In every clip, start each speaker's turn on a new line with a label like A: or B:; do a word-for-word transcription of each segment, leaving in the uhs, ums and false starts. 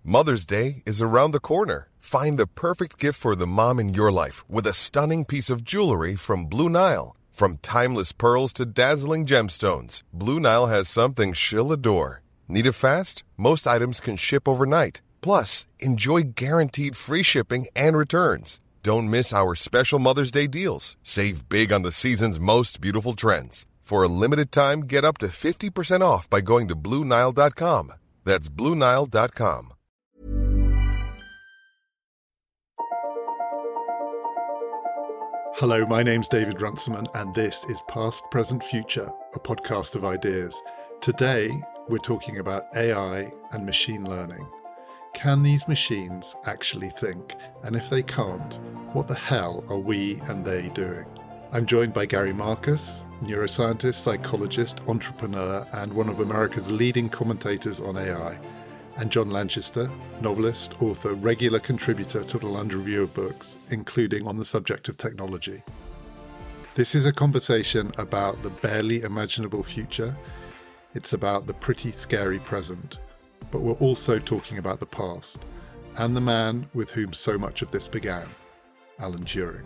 A: Mother's Day is around the corner. Find the perfect gift for the mom in your life with a stunning piece of jewelry from Blue Nile. From timeless pearls to dazzling gemstones, Blue Nile has something she'll adore. Need it fast? Most items can ship overnight. Plus, enjoy guaranteed free shipping and returns. Don't miss our special Mother's Day deals. Save big on the season's most beautiful trends. For a limited time, get up to fifty percent off by going to Blue Nile dot com. That's Blue Nile dot com.
B: Hello, my name's David Runciman, and this is Past, Present, Future, a podcast of ideas. Today, we're talking about A I and machine learning. Can these machines actually think? And if they can't, what the hell are we and they doing? I'm joined by Gary Marcus, neuroscientist, psychologist, entrepreneur, and one of America's leading commentators on A I, and John Lanchester, novelist, author, regular contributor to the London Review of Books, including on the subject of technology. This is a conversation about the barely imaginable future. It's about the pretty scary present. But we're also talking about the past, and the man with whom so much of this began, Alan Turing.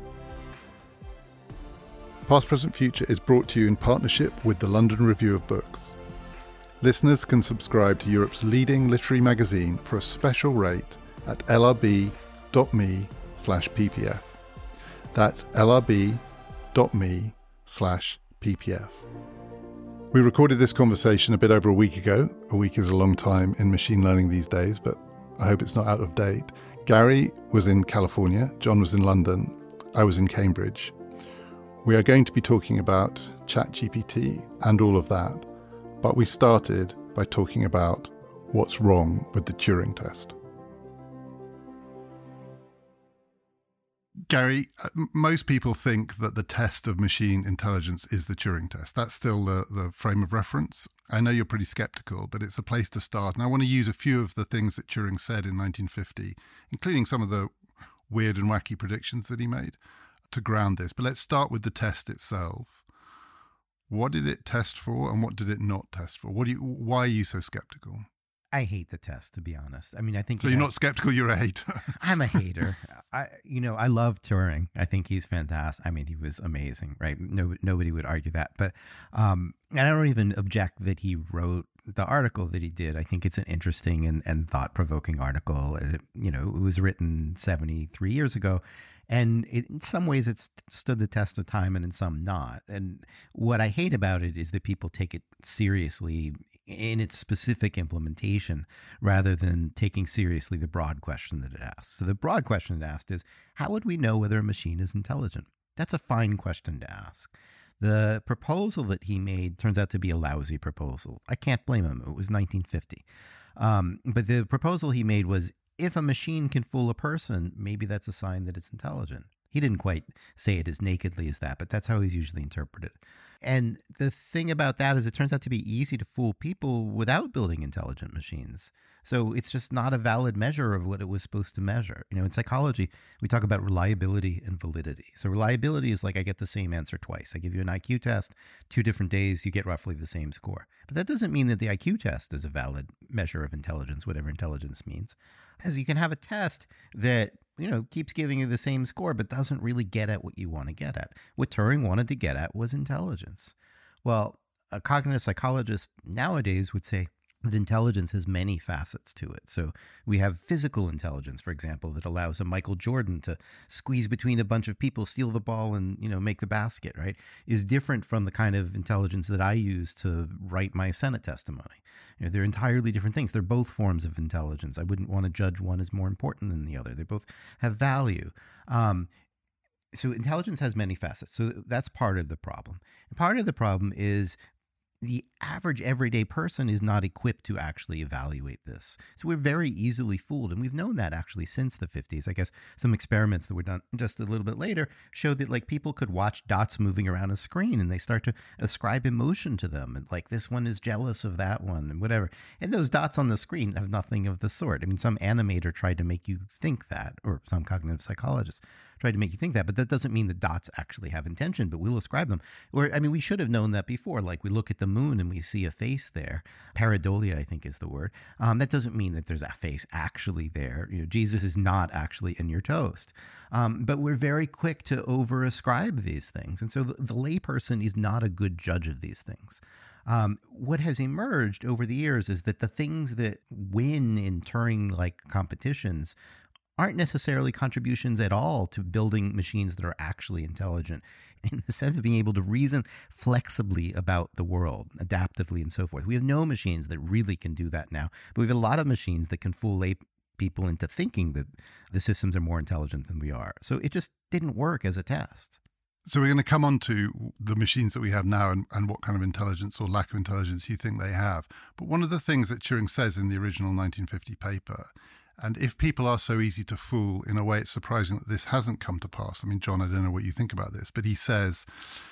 B: Past, Present, Future is brought to you in partnership with the London Review of Books. Listeners can subscribe to Europe's leading literary magazine for a special rate at lrb.me slash ppf. That's lrb.me slash ppf. We recorded this conversation a bit over a week ago. A week is a long time in machine learning these days, but I hope it's not out of date. Gary was in California, John was in London, I was in Cambridge. We are going to be talking about ChatGPT and all of that, but we started by talking about what's wrong with the Turing test. Gary, most people think that the test of machine intelligence is the Turing test. That's still the, the frame of reference. I know you're pretty skeptical, but it's a place to start. And I want to use a few of the things that Turing said in nineteen fifty, including some of the weird and wacky predictions that he made, to ground this. But let's start with the test itself. What did it test for and what did it not test for? What do you, why are you so skeptical?
C: I hate the test, to be honest. I mean, I think...
B: So you're not skeptical, you're a hater.
C: I'm a hater. I, you know, I love Turing. I think he's fantastic. I mean, he was amazing, right? No, nobody would argue that. But, um, and I don't even object that he wrote the article that he did. I think it's an interesting and, and thought-provoking article. It, you know, it was written seventy-three years ago. And it, in some ways, it's stood the test of time and in some not. And what I hate about it is that people take it seriously in its specific implementation rather than taking seriously the broad question that it asks. So the broad question it asked is, how would we know whether a machine is intelligent? That's a fine question to ask. The proposal that he made turns out to be a lousy proposal. I can't blame him. It was nineteen fifty. Um, but the proposal he made was, if a machine can fool a person, maybe that's a sign that it's intelligent. He didn't quite say it as nakedly as that, but that's how he's usually interpreted. And the thing about that is it turns out to be easy to fool people without building intelligent machines. So it's just not a valid measure of what it was supposed to measure. You know, in psychology, we talk about reliability and validity. So reliability is like I get the same answer twice. I give you an I Q test, two different days, you get roughly the same score. But that doesn't mean that the I Q test is a valid measure of intelligence, whatever intelligence means. As you can have a test that, you know, keeps giving you the same score, but doesn't really get at what you want to get at. What Turing wanted to get at was intelligence. Well, a cognitive psychologist nowadays would say that intelligence has many facets to it. So we have physical intelligence, for example, that allows a Michael Jordan to squeeze between a bunch of people, steal the ball, and, you know, make the basket, right? Is different from the kind of intelligence that I use to write my Senate testimony. You know, they're entirely different things. They're both forms of intelligence. I wouldn't want to judge one as more important than the other. They both have value. Um, so intelligence has many facets. So that's part of the problem. And part of the problem is the average everyday person is not equipped to actually evaluate this. So we're very easily fooled. And we've known that actually since the fifties. I guess some experiments that were done just a little bit later showed that like people could watch dots moving around a screen and they start to ascribe emotion to them. And like this one is jealous of that one and whatever. And those dots on the screen have nothing of the sort. I mean, some animator tried to make you think that, or some cognitive psychologist tried to make you think that, but that doesn't mean the dots actually have intention, but we'll ascribe them. Or, I mean, we should have known that before. Like we look at them moon and we see a face there. Pareidolia, I think, is the word. Um, that doesn't mean that there's a face actually there. You know, Jesus is not actually in your toast. Um, but we're very quick to over-ascribe these things. And so the, the layperson is not a good judge of these things. Um, what has emerged over the years is that the things that win in Turing-like competitions aren't necessarily contributions at all to building machines that are actually intelligent, in the sense of being able to reason flexibly about the world, adaptively and so forth. We have no machines that really can do that now, but we have a lot of machines that can fool lay people into thinking that the systems are more intelligent than we are. So it just didn't work as a test.
B: So we're going to come on to the machines that we have now and, and what kind of intelligence or lack of intelligence you think they have. But one of the things that Turing says in the original nineteen fifty paper, and if people are so easy to fool, in a way it's surprising that this hasn't come to pass. I mean, John, I don't know what you think about this, but he says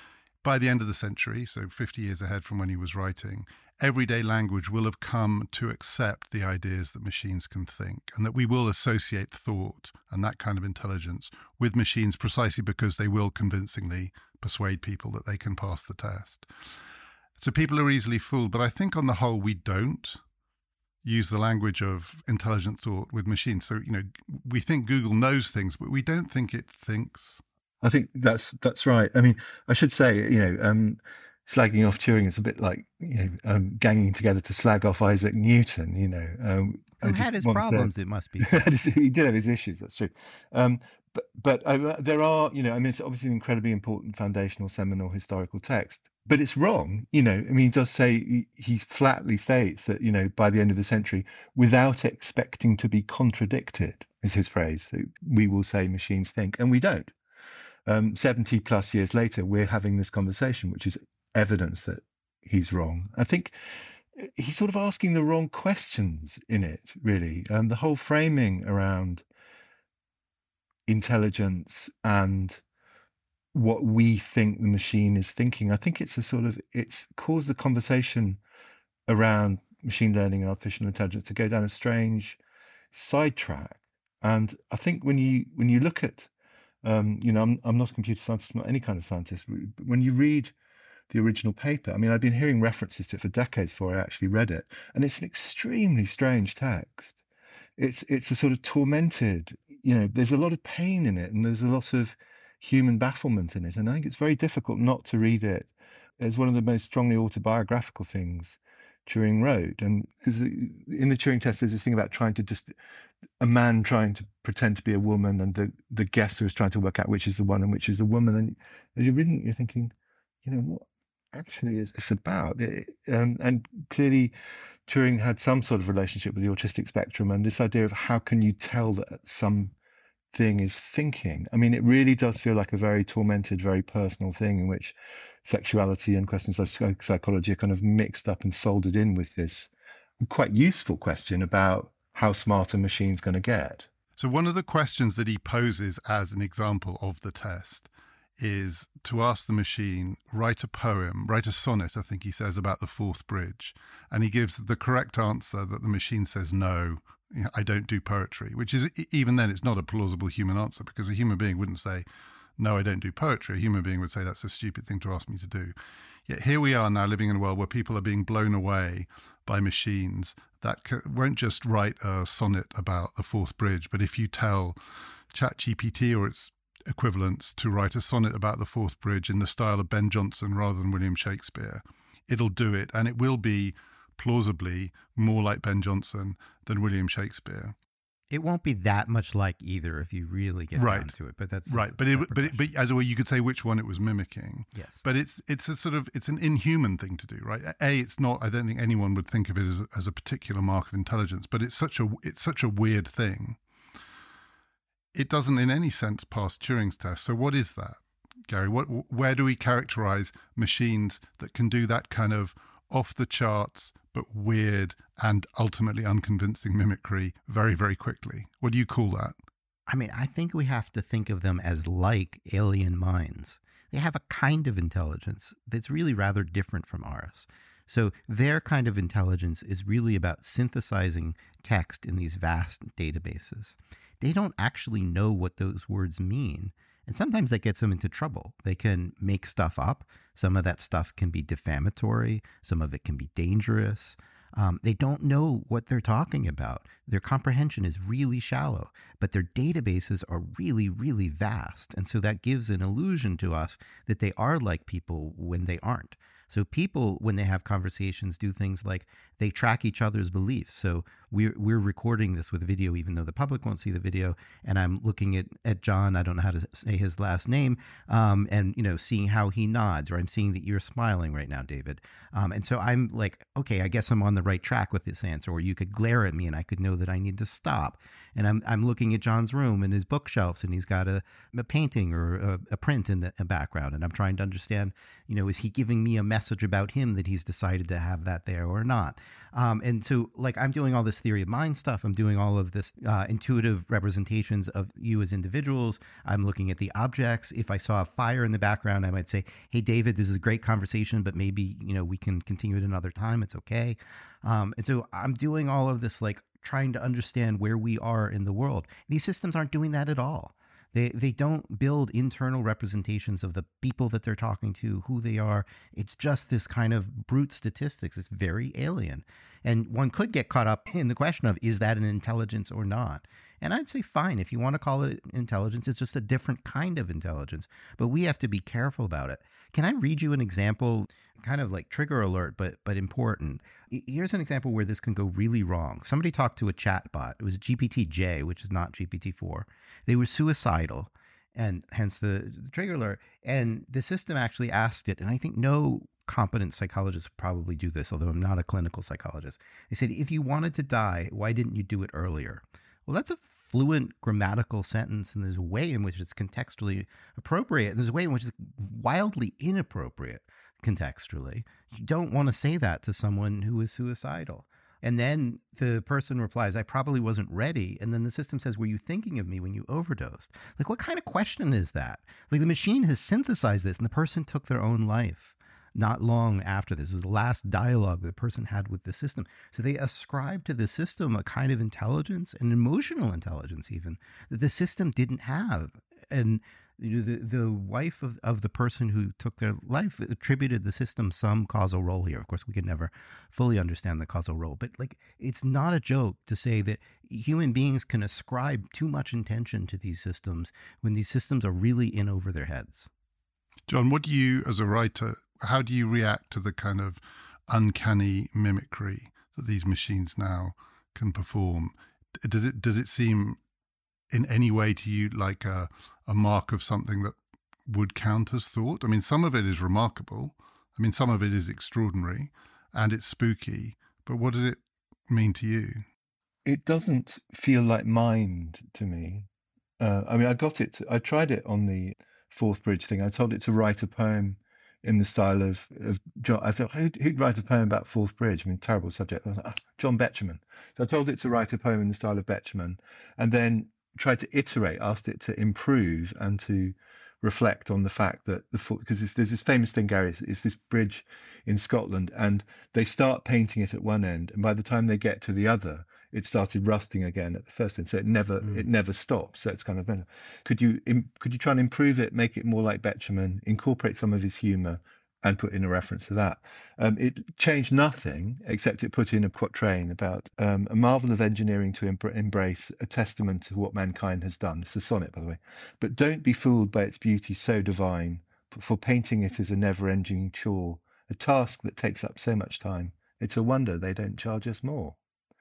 B: by the end of the century, so fifty years ahead from when he was writing, everyday language will have come to accept the ideas that machines can think, and that we will associate thought and that kind of intelligence with machines precisely because they will convincingly persuade people that they can pass the test. So people are easily fooled, but I think on the whole we don't use the language of intelligent thought with machines. So, you know, we think Google knows things, but we don't think it thinks.
D: I think that's that's right. I mean, I should say, you know, um, slagging off Turing is a bit like, you know, um, ganging together to slag off Isaac Newton, you know. Um,
C: Who had his problems, to, it must be.
D: He did have his issues, that's true. Um, but but uh, there are, you know, I mean, it's obviously an incredibly important foundational seminal historical text, but it's wrong, you know. I mean, he does say, he, he flatly states that, you know, by the end of the century, without expecting to be contradicted, is his phrase, that we will say machines think, and we don't. Um, seventy plus years later, we're having this conversation, which is evidence that he's wrong. I think he's sort of asking the wrong questions in it, really. Um, the whole framing around intelligence and what we think the machine is thinking, I think it's a sort of, it's caused the conversation around machine learning and artificial intelligence to go down a strange sidetrack. And I think when you when you look at Um, you know, I'm, I'm not a computer scientist, not any kind of scientist. But when you read the original paper, I mean, I've been hearing references to it for decades before I actually read it, and it's an extremely strange text. It's it's a sort of tormented, you know, there's a lot of pain in it, and there's a lot of human bafflement in it, and I think it's very difficult not to read it as one of the most strongly autobiographical things Turing wrote. And because in the Turing test, there's this thing about trying to just a man trying to pretend to be a woman, and the the guesser is trying to work out which is the one and which is the woman. And as you're reading, you're thinking, you know, what actually is this about? It, and, and clearly, Turing had some sort of relationship with the autistic spectrum, and this idea of how can you tell that some thing is thinking. I mean, it really does feel like a very tormented, very personal thing in which sexuality and questions like psychology are kind of mixed up and folded in with this quite useful question about how smart a machine's going to get.
B: So one of the questions that he poses as an example of the test is to ask the machine, write a poem, write a sonnet, I think he says, about the Forth Bridge. And he gives the correct answer that the machine says, no, I don't do poetry, which is, even then, it's not a plausible human answer, because a human being wouldn't say, no, I don't do poetry. A human being would say, that's a stupid thing to ask me to do. Yet here we are now living in a world where people are being blown away by machines that won't just write a sonnet about the Forth Bridge, but if you tell ChatGPT or its equivalents to write a sonnet about the Forth Bridge in the style of Ben Jonson rather than William Shakespeare, it'll do it, and it will be plausibly more like Ben Jonson than William Shakespeare.
C: It won't be that much like either if you really get
B: right.
C: down to it, but that's
B: right. But it, but it, but as a way, you could say which one it was mimicking.
C: Yes.
B: But it's it's a sort of it's an inhuman thing to do, right? A, it's not. I don't think anyone would think of it as a, as a particular mark of intelligence. But it's such a it's such a weird thing. It doesn't, in any sense, pass Turing's test. So what is that, Gary? What where do we characterize machines that can do that kind of off the charts but weird and ultimately unconvincing mimicry very, very quickly? What do you call that?
C: I mean, I think we have to think of them as like alien minds. They have a kind of intelligence that's really rather different from ours. So their kind of intelligence is really about synthesizing text in these vast databases. They don't actually know what those words mean. And sometimes that gets them into trouble. They can make stuff up. Some of that stuff can be defamatory. Some of it can be dangerous. Um, they don't know what they're talking about. Their comprehension is really shallow, but their databases are really, really vast. And so that gives an illusion to us that they are like people when they aren't. So people, when they have conversations, do things like they track each other's beliefs. So we're, we're recording this with video, even though the public won't see the video. And I'm looking at, at John, I don't know how to say his last name, um, and, you know, seeing how he nods, or I'm seeing that you're smiling right now, David. Um, and so I'm like, okay, I guess I'm on the right track with this answer. Or you could glare at me and I could know that I need to stop. And I'm I'm looking at John's room and his bookshelves, and he's got a, a painting or a, a print in the background. And I'm trying to understand, you know, is he giving me a message about him that he's decided to have that there or not? Um, and so, like, I'm doing all this theory of mind stuff. I'm doing all of this uh, intuitive representations of you as individuals. I'm looking at the objects. If I saw a fire in the background, I might say, hey, David, this is a great conversation, but maybe, you know, we can continue it another time. It's okay. Um, and so I'm doing all of this, like, trying to understand where we are in the world. These systems aren't doing that at all. They they don't build internal representations of the people that they're talking to, who they are. It's just this kind of brute statistics. It's very alien. And one could get caught up in the question of, is that an intelligence or not? And I'd say, fine, if you want to call it intelligence, it's just a different kind of intelligence. But we have to be careful about it. Can I read you an example, kind of like trigger alert, but but important? Here's an example where this can go really wrong. Somebody talked to a chat bot. It was G P T J, which is not G P T four. They were suicidal, and hence the, the trigger alert. And the system actually asked it, and I think no competent psychologists probably do this, although I'm not a clinical psychologist. They said, if you wanted to die, why didn't you do it earlier? Well, that's a fluent grammatical sentence, and there's a way in which it's contextually appropriate. And there's a way in which it's wildly inappropriate contextually. You don't want to say that to someone who is suicidal. And then the person replies, I probably wasn't ready. And then the system says, were you thinking of me when you overdosed? Like, what kind of question is that? Like, the machine has synthesized this, and the person took their own life not long after this. It was the last dialogue the person had with the system. So they ascribe to the system a kind of intelligence, and emotional intelligence even, that the system didn't have. And you know, the, the wife of, of the person who took their life attributed the system some causal role here. Of course, we can never fully understand the causal role, but like, it's not a joke to say that human beings can ascribe too much intention to these systems when these systems are really in over their heads.
B: John, what do you, as a writer, how do you react to the kind of uncanny mimicry that these machines now can perform? Does it does it seem in any way to you like a, a mark of something that would count as thought? I mean, some of it is remarkable. I mean, some of it is extraordinary and it's spooky. But what does it mean to you?
D: It doesn't feel like mind to me. Uh, I mean, I got it. To, I tried it on the Forthbridge thing. I told it to write a poem in the style of, of John. I thought, who'd, who'd write a poem about Forthbridge? I mean, terrible subject. I was like, oh, John Betjeman. So I told it to write a poem in the style of Betjeman, and then tried to iterate, asked it to improve and to reflect on the fact that the because there's this famous thing, Gary, it's, it's this bridge in Scotland, and they start painting it at one end, and by the time they get to the other, it started rusting again at the first end. So it never mm. it never stops. So it's kind of, could you could you try and improve it, make it more like Betjeman, incorporate some of his humour, and put in a reference to that? Um, it changed nothing except it put in a quatrain about um, a marvel of engineering to em- embrace a testament to what mankind has done. It's a sonnet, by the way. But don't be fooled by its beauty so divine, for painting it is a never-ending chore, a task that takes up so much time. It's a wonder they don't charge us more.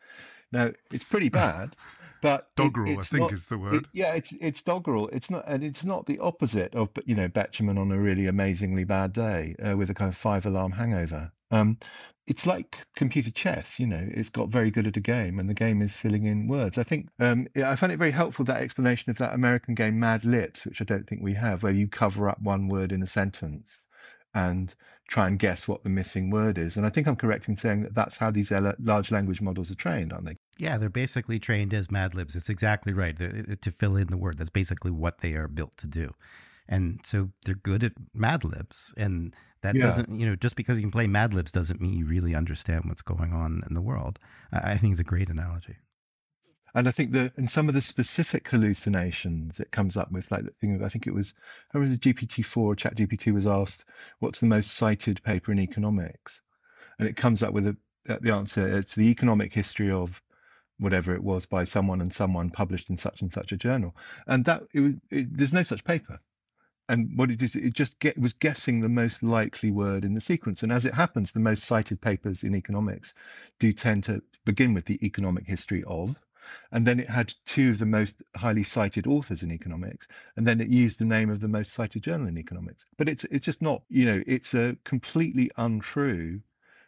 D: Now, it's pretty bad, but
B: doggerel,
D: it,
B: I think,
D: not,
B: is the word.
D: It, yeah, it's it's doggerel. It's not, and it's not the opposite of, you know, Betjeman on a really amazingly bad day uh, with a kind of five-alarm hangover. Um, it's like computer chess. You know, it's got very good at a game, and the game is filling in words. I think um, I find it very helpful, that explanation of that American game Mad Libs, which I don't think we have, where you cover up one word in a sentence and try and guess what the missing word is. And I think I'm correct in saying that that's how these large language models are trained, aren't they?
C: Yeah, they're basically trained as Mad Libs. It's exactly right. They're, to fill in the word. That's basically what they are built to do. And so they're good at Mad Libs. And that yeah. doesn't, you know, just because you can play Mad Libs doesn't mean you really understand what's going on in the world. I think it's a great analogy.
D: And I think the and some of the specific hallucinations it comes up with, like the thing, I think it was, I remember G P T four or ChatGPT was asked, what's the most cited paper in economics? And it comes up with a, the answer, it's the economic history of whatever it was by someone and someone published in such and such a journal. And that it was, it, there's no such paper. And what it is, it just get, was guessing the most likely word in the sequence. And as it happens, the most cited papers in economics do tend to begin with the economic history of. And then it had two of the most highly cited authors in economics, and then it used the name of the most cited journal in economics. But it's it's just not, you know, it's a completely untrue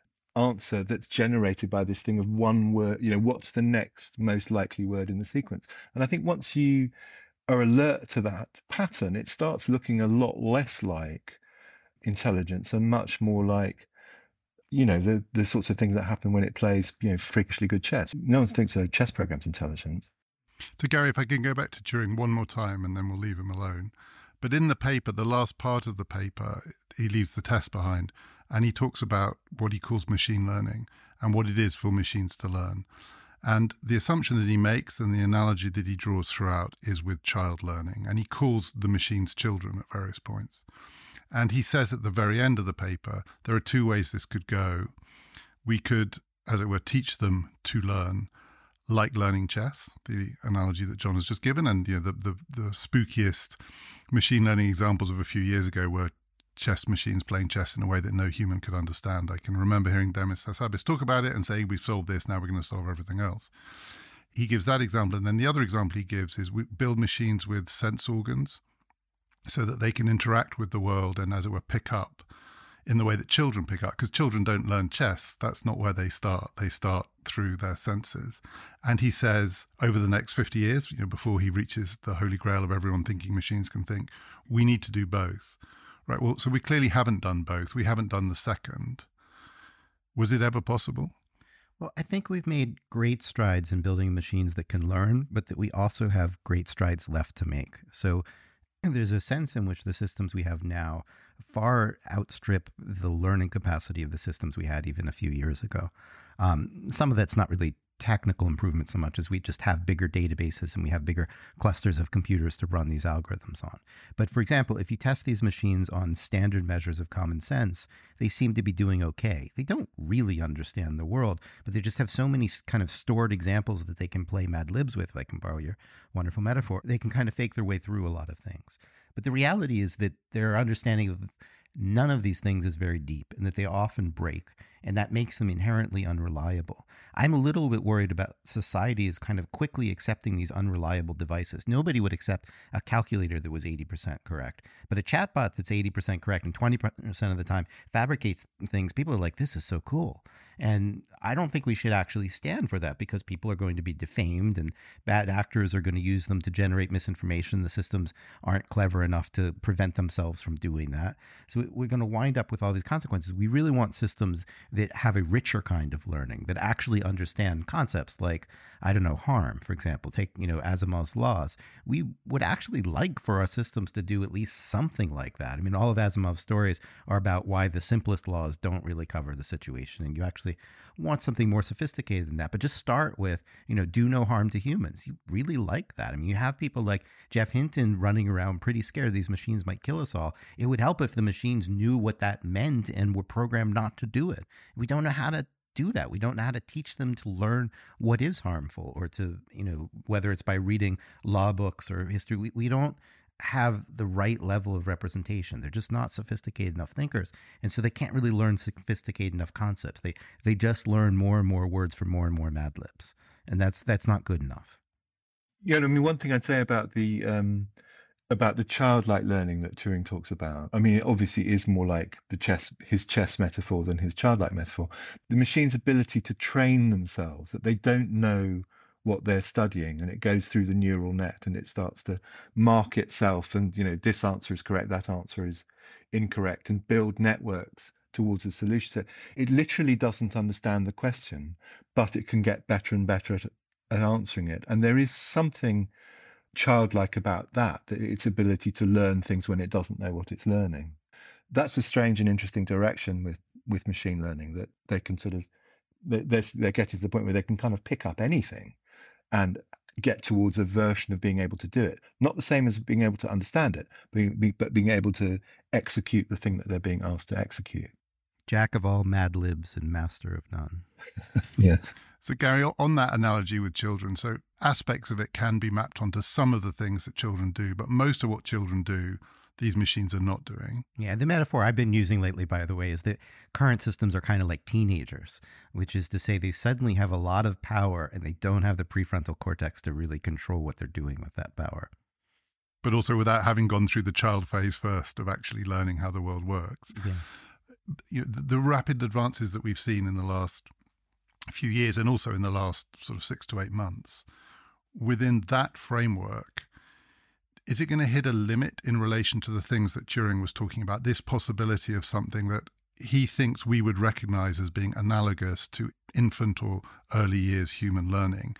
D: answer that's generated by this thing of one word, you know, what's the next most likely word in the sequence. And I think once you are alert to that pattern, it starts looking a lot less like intelligence and much more like, you know, the the sorts of things that happen when it plays, you know, freakishly good chess. No one thinks a chess program's intelligent.
B: So, Gary, if I can go back to Turing one more time and then we'll leave him alone. But in the paper, the last part of the paper, he leaves the test behind and he talks about what he calls machine learning and what it is for machines to learn. And the assumption that he makes and the analogy that he draws throughout is with child learning. And he calls the machines children at various points. And he says at the very end of the paper, there are two ways this could go. We could, as it were, teach them to learn like learning chess, the analogy that John has just given. And you know, the, the, the spookiest machine learning examples of a few years ago were chess machines playing chess in a way that no human could understand. I can remember hearing Demis Hassabis talk about it and saying, we've solved this, now we're going to solve everything else. He gives that example. And then the other example he gives is we build machines with sense organs so that they can interact with the world and, as it were, pick up in the way that children pick up. Because children don't learn chess. That's not where they start. They start through their senses. And he says, over the next fifty years, you know, before he reaches the holy grail of everyone thinking machines can think, we need to do both. Right, well, so we clearly haven't done both. We haven't done the second. Was it ever possible?
C: Well, I think we've made great strides in building machines that can learn, but that we also have great strides left to make. So there's a sense in which the systems we have now far outstrip the learning capacity of the systems we had even a few years ago. Um, some of that's not really technical improvement so much as we just have bigger databases and we have bigger clusters of computers to run these algorithms on. But for example, if you test these machines on standard measures of common sense, they seem to be doing okay. They don't really understand the world, but they just have so many kind of stored examples that they can play Mad Libs with, if I can borrow your wonderful metaphor. They can kind of fake their way through a lot of things. But the reality is that their understanding of none of these things is very deep and that they often break, and that makes them inherently unreliable. I'm a little bit worried about society is kind of quickly accepting these unreliable devices. Nobody would accept a calculator that was eighty percent correct, but a chatbot that's eighty percent correct and twenty percent of the time fabricates things. People are like, this is so cool. And I don't think we should actually stand for that because people are going to be defamed and bad actors are going to use them to generate misinformation. The systems aren't clever enough to prevent themselves from doing that. So we're going to wind up with all these consequences. We really want systems that have a richer kind of learning, that actually understand concepts like, I don't know, harm, for example. Take, you know, Asimov's laws. We would actually like for our systems to do at least something like that. I mean, all of Asimov's stories are about why the simplest laws don't really cover the situation. And you actually want something more sophisticated than that. But just start with, you know, do no harm to humans. You really like that. I mean, you have people like Geoff Hinton running around pretty scared these machines might kill us all. It would help if the machines knew what that meant and were programmed not to do it. We don't know how to do that. We don't know how to teach them to learn what is harmful or to, you know, whether it's by reading law books or history. We, we don't have the right level of representation. They're just not sophisticated enough thinkers. And so they can't really learn sophisticated enough concepts. They they just learn more and more words from more and more Mad Libs. And that's that's not good enough.
D: Yeah, I mean, one thing I'd say about the um, about the childlike learning that Turing talks about, I mean, it obviously is more like the chess, his chess metaphor than his childlike metaphor. The machine's ability to train themselves, that they don't know what they're studying, and it goes through the neural net and it starts to mark itself and, you know, this answer is correct, that answer is incorrect, and build networks towards a solution. So it literally doesn't understand the question, but it can get better and better at, at answering it. And there is something childlike about that, that its ability to learn things when it doesn't know what it's learning. That's a strange and interesting direction with, with machine learning, that they can sort of, they're, they're getting to the point where they can kind of pick up anything and get towards a version of being able to do it. Not the same as being able to understand it, but, but being able to execute the thing that they're being asked to execute.
C: Jack of all Mad Libs and master of none.
D: Yes.
B: So, Gary, on that analogy with children, so aspects of it can be mapped onto some of the things that children do, but most of what children do, these machines are not doing.
C: Yeah, the metaphor I've been using lately, by the way, is that current systems are kind of like teenagers, which is to say they suddenly have a lot of power and they don't have the prefrontal cortex to really control what they're doing with that power.
B: But also without having gone through the child phase first of actually learning how the world works.
C: Yeah.
B: You know, the, the rapid advances that we've seen in the last few years and also in the last sort of six to eight months, within that framework, is it going to hit a limit in relation to the things that Turing was talking about, this possibility of something that he thinks we would recognize as being analogous to infant or early years human learning?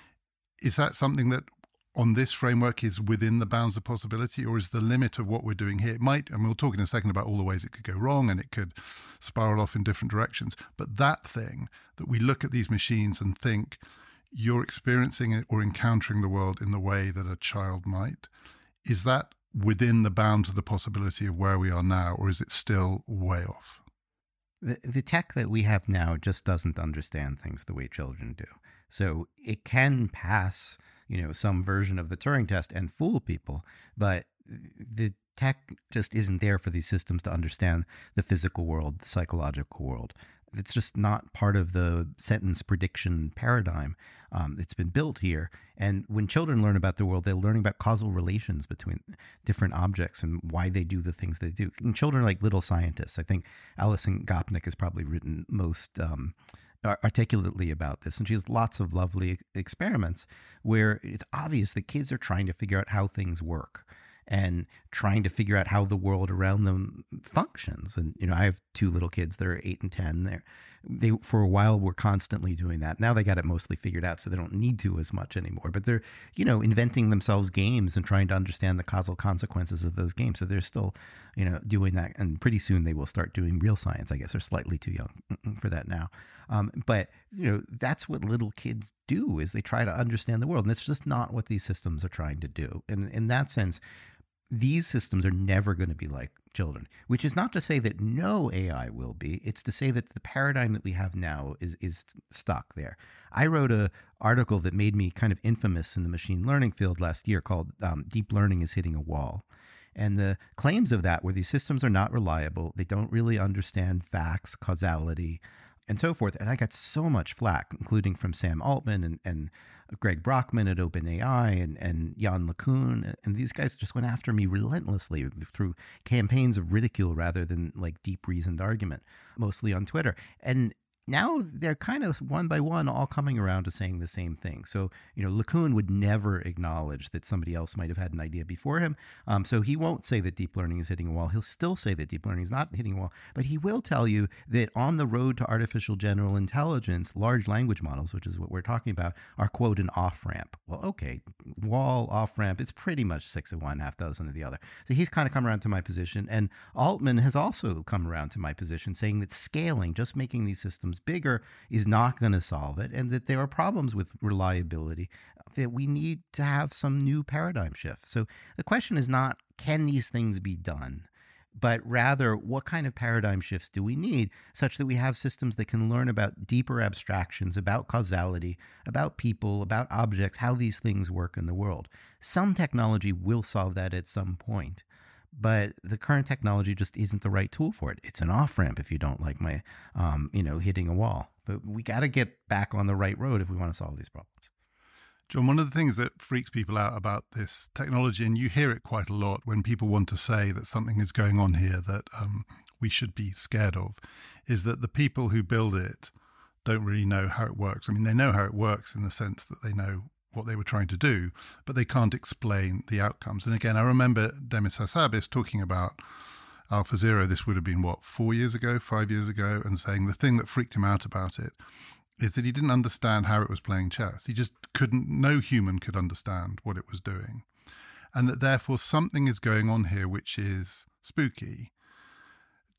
B: Is that something that on this framework is within the bounds of possibility, or is the limit of what we're doing here? It might, and we'll talk in a second about all the ways it could go wrong and it could spiral off in different directions. But that thing that we look at these machines and think you're experiencing it or encountering the world in the way that a child might, is that within the bounds of the possibility of where we are now, or is it still way off?
C: The, the tech that we have now just doesn't understand things the way children do. So it can pass, you know, some version of the Turing test and fool people, but the tech just isn't there for these systems to understand the physical world, the psychological world. It's just not part of the sentence prediction paradigm um, that's been built here. And when children learn about the world, they're learning about causal relations between different objects and why they do the things they do. And children are like little scientists. I think Alison Gopnik has probably written most um, articulately about this. And she has lots of lovely experiments where it's obvious that kids are trying to figure out how things work and trying to figure out how the world around them functions. And, you know, I have two little kids that are eight and ten. They're, they, for a while, were constantly doing that. Now they got it mostly figured out, so they don't need to as much anymore. But they're, you know, inventing themselves games and trying to understand the causal consequences of those games. So they're still, you know, doing that. And pretty soon they will start doing real science. I guess they're slightly too young for that now. Um, but, you know, that's what little kids do, is they try to understand the world. And it's just not what these systems are trying to do. And in that sense, these systems are never going to be like children, which is not to say that no A I will be. It's to say that the paradigm that we have now is is stuck there. I wrote a article that made me kind of infamous in the machine learning field last year called um, Deep Learning is Hitting a Wall. And the claims of that were these systems are not reliable. They don't really understand facts, causality, and so forth. And I got so much flack, including from Sam Altman and, and Greg Brockman at OpenAI and, and Jan LeCun. And these guys just went after me relentlessly through campaigns of ridicule rather than like deep reasoned argument, mostly on Twitter. And now they're kind of one by one all coming around to saying the same thing. So, you know, LeCun would never acknowledge that somebody else might have had an idea before him. Um, so he won't say that deep learning is hitting a wall. He'll still say that deep learning is not hitting a wall. But he will tell you that on the road to artificial general intelligence, large language models, which is what we're talking about, are, quote, an off-ramp. Well, okay, wall, off-ramp, it's pretty much six of one, half dozen of the other. So he's kind of come around to my position. And Altman has also come around to my position, saying that scaling, just making these systems bigger, is not going to solve it, and that there are problems with reliability, that we need to have some new paradigm shift. So the question is not, can these things be done? But rather, what kind of paradigm shifts do we need such that we have systems that can learn about deeper abstractions, about causality, about people, about objects, how these things work in the world? Some technology will solve that at some point. But the current technology just isn't the right tool for it. It's an off-ramp if you don't like my, um, you know, hitting a wall. But we got to get back on the right road if we want to solve these problems.
B: John, one of the things that freaks people out about this technology, and you hear it quite a lot when people want to say that something is going on here that um, we should be scared of, is that the people who build it don't really know how it works. I mean, they know how it works in the sense that they know what they were trying to do, but they can't explain the outcomes. And again, I remember Demis Hassabis talking about AlphaZero, this would have been, what, four years ago, five years ago, and saying the thing that freaked him out about it is that he didn't understand how it was playing chess. He just couldn't, no human could understand what it was doing. And that therefore something is going on here which is spooky.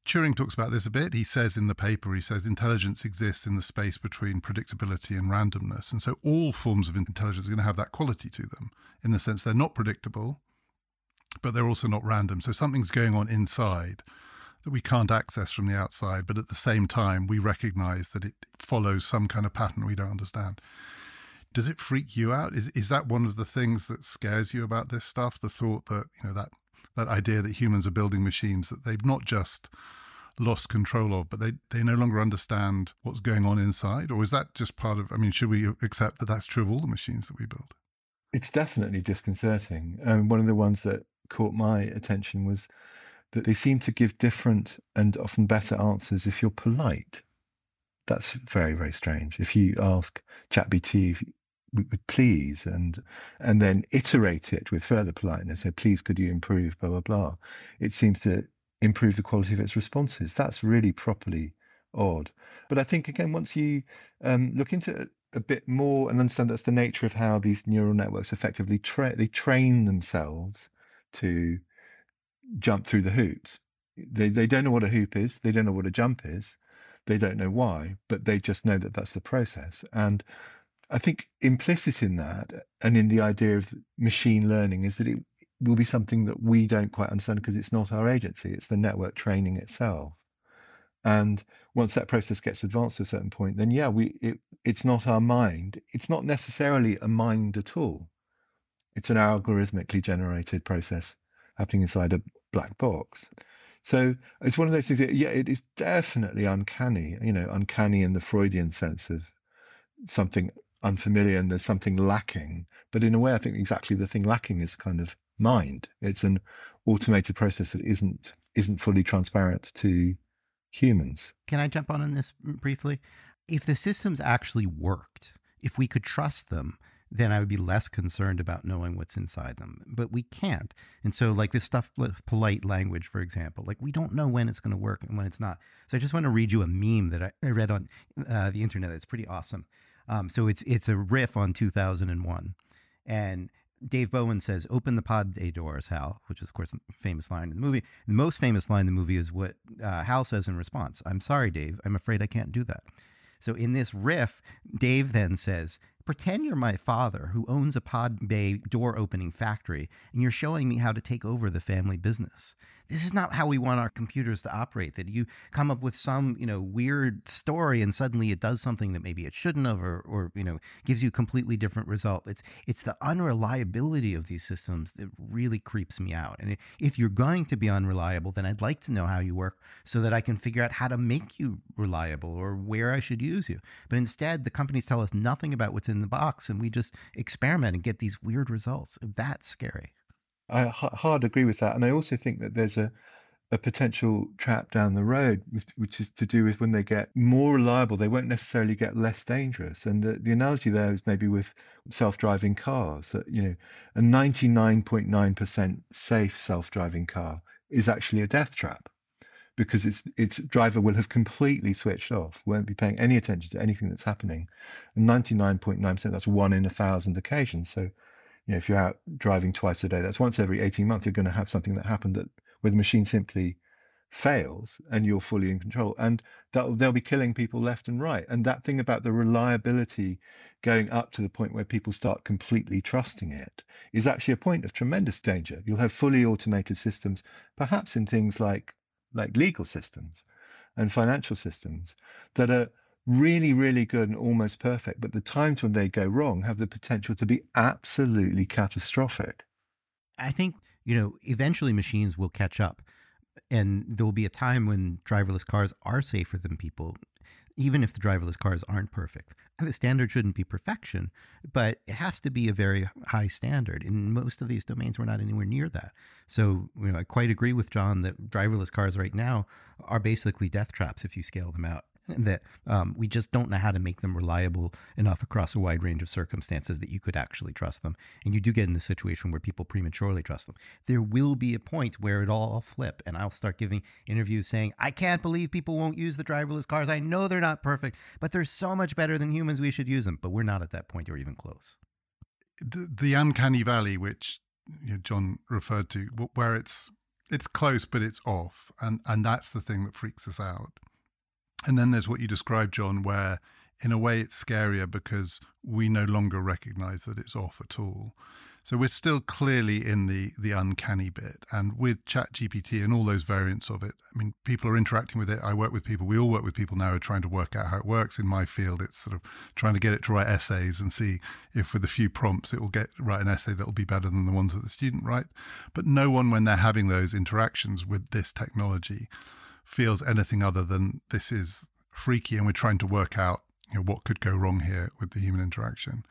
B: Turing talks about this a bit. He says in the paper, he says intelligence exists in the space between predictability and randomness. And so all forms of intelligence are going to have that quality to them, in the sense they're not predictable, but they're also not random. So something's going on inside that we can't access from the outside, but at the same time, we recognize that it follows some kind of pattern we don't understand. Does it freak you out? Is is that one of the things that scares you about this stuff? The thought that, you know, that that idea that humans are building machines that they've not just lost control of, but they, they no longer understand what's going on inside? Or is that just part of, I mean, should we accept that that's true of all the machines that we build?
D: It's definitely disconcerting. Um, one of the ones that caught my attention was that they seem to give different and often better answers if you're polite. That's very, very strange. If you ask ChatGPT with please and and then iterate it with further politeness, so please could you improve blah blah blah, it seems to improve the quality of its responses. That's really properly odd. But I think again, once you um, look into it a bit more and understand that's the nature of how these neural networks effectively tra- they train themselves to jump through the hoops. They they don't know what a hoop is, they don't know what a jump is, they don't know why, but they just know that that's the process. And I think implicit in that and in the idea of machine learning is that it will be something that we don't quite understand because it's not our agency, it's the network training itself. And once that process gets advanced to a certain point, then yeah, we it, it's not our mind. It's not necessarily a mind at all. It's an algorithmically generated process happening inside a black box. So it's one of those things that, yeah, it is definitely uncanny, you know, uncanny in the Freudian sense of something unfamiliar and there's something lacking. But in a way, I think exactly the thing lacking is kind of mind. It's an automated process that isn't isn't fully transparent to humans.
C: Can I jump on on this briefly? If the systems actually worked, if we could trust them, then I would be less concerned about knowing what's inside them. But we can't. And so like this stuff with polite language, for example, like we don't know when it's going to work and when it's not. So I just want to read you a meme that I, I read on uh, the internet. It's pretty awesome. Um, so it's it's a riff on two thousand one. And Dave Bowen says, "Open the pod bay doors, Hal," which is, of course, the famous line in the movie. The most famous line in the movie is what uh, Hal says in response. "I'm sorry, Dave. I'm afraid I can't do that." So in this riff, Dave then says, "Pretend you're my father who owns a pod bay door opening factory and you're showing me how to take over the family business. This is not how we want our computers to operate, that you come up with some, you know, weird story and suddenly it does something that maybe it shouldn't have, or, or you know, gives you a completely different result. It's it's the unreliability of these systems that really creeps me out. And if you're going to be unreliable, then I'd like to know how you work so that I can figure out how to make you reliable or where I should use you. But instead, the companies tell us nothing about what's in the box and we just experiment and get these weird results. That's scary."
D: I hard agree with that. And I also think that there's a, a potential trap down the road, with, which is to do with when they get more reliable, they won't necessarily get less dangerous. And the, the analogy there is maybe with self-driving cars, that, you know, a ninety-nine point nine percent safe self-driving car is actually a death trap, because its its driver will have completely switched off, won't be paying any attention to anything that's happening. And ninety-nine point nine percent, that's one in a thousand occasions. So, you know, if you're out driving twice a day, that's once every eighteen months, you're going to have something that happened that where the machine simply fails and you're fully in control. And that they'll be killing people left and right. And that thing about the reliability going up to the point where people start completely trusting it is actually a point of tremendous danger. You'll have fully automated systems, perhaps in things like like legal systems and financial systems that are really, really good and almost perfect, but the times when they go wrong have the potential to be absolutely catastrophic.
C: I think, you know, eventually machines will catch up and there will be a time when driverless cars are safer than people, even if the driverless cars aren't perfect. The standard shouldn't be perfection, but it has to be a very high standard. In most of these domains, we're not anywhere near that. So, you know, I quite agree with John that driverless cars right now are basically death traps if you scale them out. That um, we just don't know how to make them reliable enough across a wide range of circumstances that you could actually trust them. And you do get in the situation where people prematurely trust them. There will be a point where it'll all flip, and I'll start giving interviews saying, "I can't believe people won't use the driverless cars. I know they're not perfect, but they're so much better than humans. We should use them." But we're not at that point or even close.
B: The, the uncanny valley, which, you know, John referred to, where it's it's close, but it's off. And, and that's the thing that freaks us out. And then there's what you described, John, where in a way it's scarier because we no longer recognize that it's off at all. So we're still clearly in the the uncanny bit. And with ChatGPT and all those variants of it, I mean, people are interacting with it. I work with people. We all work with people now who are trying to work out how it works. In my field, it's sort of trying to get it to write essays and see if with a few prompts it will get write an essay that will be better than the ones that the student write. But no one, when they're having those interactions with this technology, feels anything other than this is freaky and we're trying to work out, you know, what could go wrong here with the human interaction.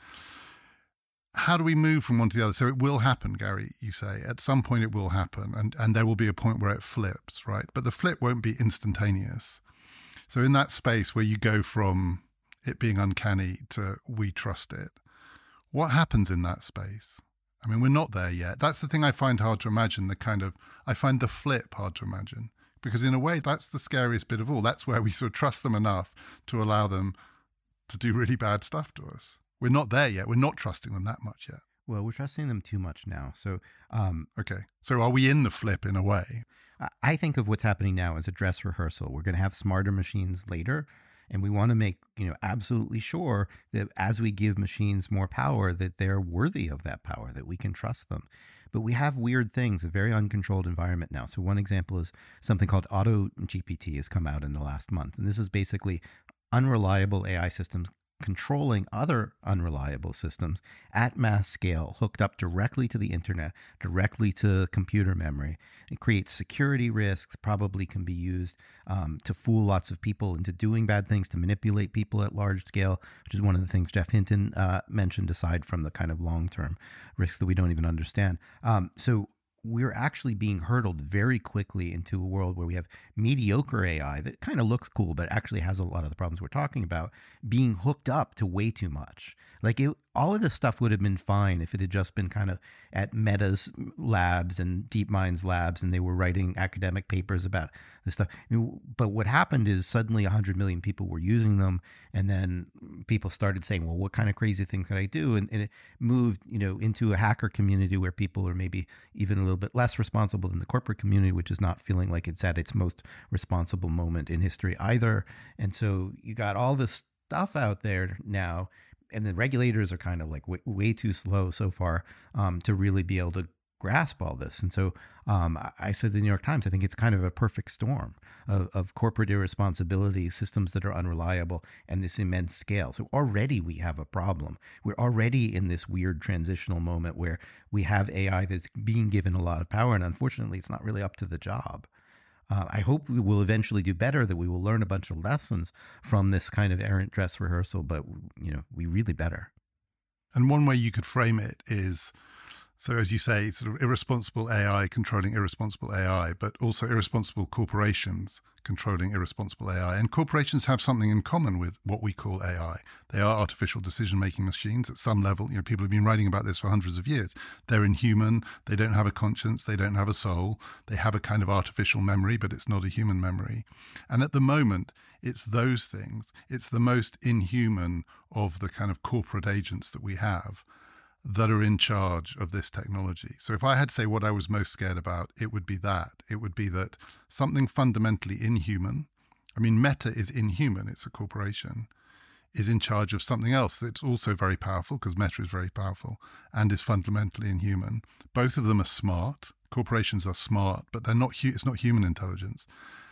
B: How do we move from one to the other? So it will happen, Gary, you say. At some point it will happen, and, and there will be a point where it flips, right? But the flip won't be instantaneous. So in that space where you go from it being uncanny to we trust it, what happens in that space? I mean, we're not there yet. That's the thing I find hard to imagine, the kind of, I find the flip hard to imagine. Because in a way, that's the scariest bit of all. That's where we sort of trust them enough to allow them to do really bad stuff to us. We're not there yet. We're not trusting them that much yet.
C: Well, we're trusting them too much now. So, um,
B: okay. So are we in the flip in a way?
C: I think of what's happening now as a dress rehearsal. We're going to have smarter machines later, and we want to make, you know, absolutely sure that as we give machines more power, that they're worthy of that power, that we can trust them. But we have weird things, a very uncontrolled environment now. So one example is something called AutoGPT has come out in the last month. And this is basically unreliable A I systems controlling other unreliable systems at mass scale, hooked up directly to the internet, directly to computer memory. It creates security risks, probably can be used um, to fool lots of people into doing bad things, to manipulate people at large scale, which is one of the things Geoff Hinton uh, mentioned, aside from the kind of long-term risks that we don't even understand. Um, so we're actually being hurdled very quickly into a world where we have mediocre A I that kind of looks cool, but actually has a lot of the problems we're talking about, being hooked up to way too much. Like it, all of this stuff would have been fine if it had just been kind of at Meta's labs and DeepMind's labs, and they were writing academic papers about this stuff. But what happened is suddenly one hundred million people were using them, and then people started saying, well, what kind of crazy things can I do? And, and it moved, you know, into a hacker community where people are maybe even a little bit less responsible than the corporate community, which is not feeling like it's at its most responsible moment in history either. And so you got all this stuff out there now, and the regulators are kind of like way, way too slow so far um, to really be able to grasp all this. And so um, I said to the New York Times, I think it's kind of a perfect storm of, of corporate irresponsibility, systems that are unreliable, and this immense scale. So already we have a problem. We're already in this weird transitional moment where we have A I that's being given a lot of power, and unfortunately it's not really up to the job. Uh, I hope we will eventually do better, that we will learn a bunch of lessons from this kind of errant dress rehearsal, but, you know, we really better.
B: And one way you could frame it is, so as you say, sort of irresponsible A I controlling irresponsible A I, but also irresponsible corporations controlling irresponsible A I. And corporations have something in common with what we call A I. They are artificial decision-making machines at some level. You know, people have been writing about this for hundreds of years. They're inhuman. They don't have a conscience. They don't have a soul. They have a kind of artificial memory, but it's not a human memory. And at the moment, it's those things. It's the most inhuman of the kind of corporate agents that we have that are in charge of this technology. So if I had to say what I was most scared about, it would be that. It would be that something fundamentally inhuman, I mean, Meta is inhuman, it's a corporation, is in charge of something else that's also very powerful, because Meta is very powerful, and is fundamentally inhuman. Both of them are smart. Corporations are smart, but they're not. It's not human intelligence.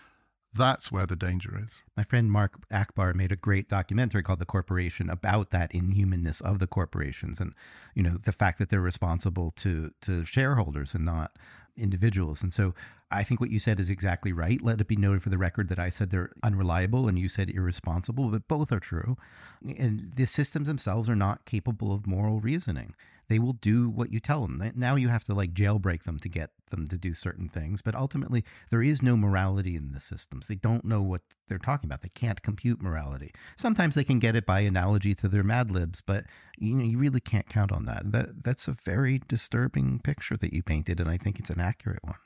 B: That's where the danger is.
C: My friend Mark Akbar made a great documentary called The Corporation about that inhumanness of the corporations, and, you know, the fact that they're responsible to to shareholders and not individuals. And so I think what you said is exactly right. Let it be noted for the record that I said they're unreliable and you said irresponsible, but both are true. And the systems themselves are not capable of moral reasoning. They will do what you tell them. Now you have to like jailbreak them to get them to do certain things. But ultimately, there is no morality in the systems. They don't know what they're talking about. They can't compute morality. Sometimes they can get it by analogy to their Mad Libs, but you know, you really can't count on that. That that's a very disturbing picture that you painted, and I think it's an accurate one.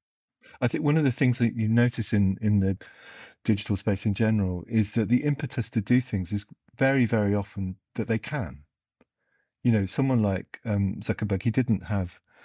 D: I think one of the things that you notice in, in the digital space in general is that the impetus to do things is very, very often that they can. You know, someone like um, Zuckerberg, he didn't have